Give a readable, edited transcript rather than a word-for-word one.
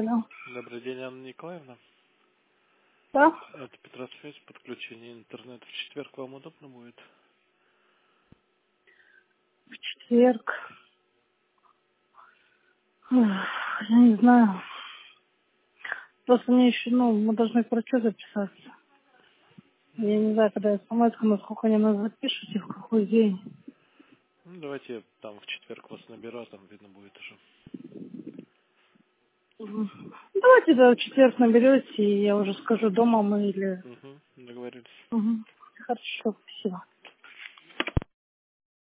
Алло. Добрый день, Анна Николаевна. Да? Это Петросвязь, подключение интернета. В четверг вам удобно будет? В четверг. Я не знаю. Просто мне еще, мы должны к врачу записаться. Я не знаю, когда я смс, насколько они нас запишут и в какой день. Ну, давайте я там в четверг вас наберу, а там видно будет уже. Давайте в четверг наберете, и я уже скажу, дома мы или... Договорились. Угу. Хорошо, спасибо.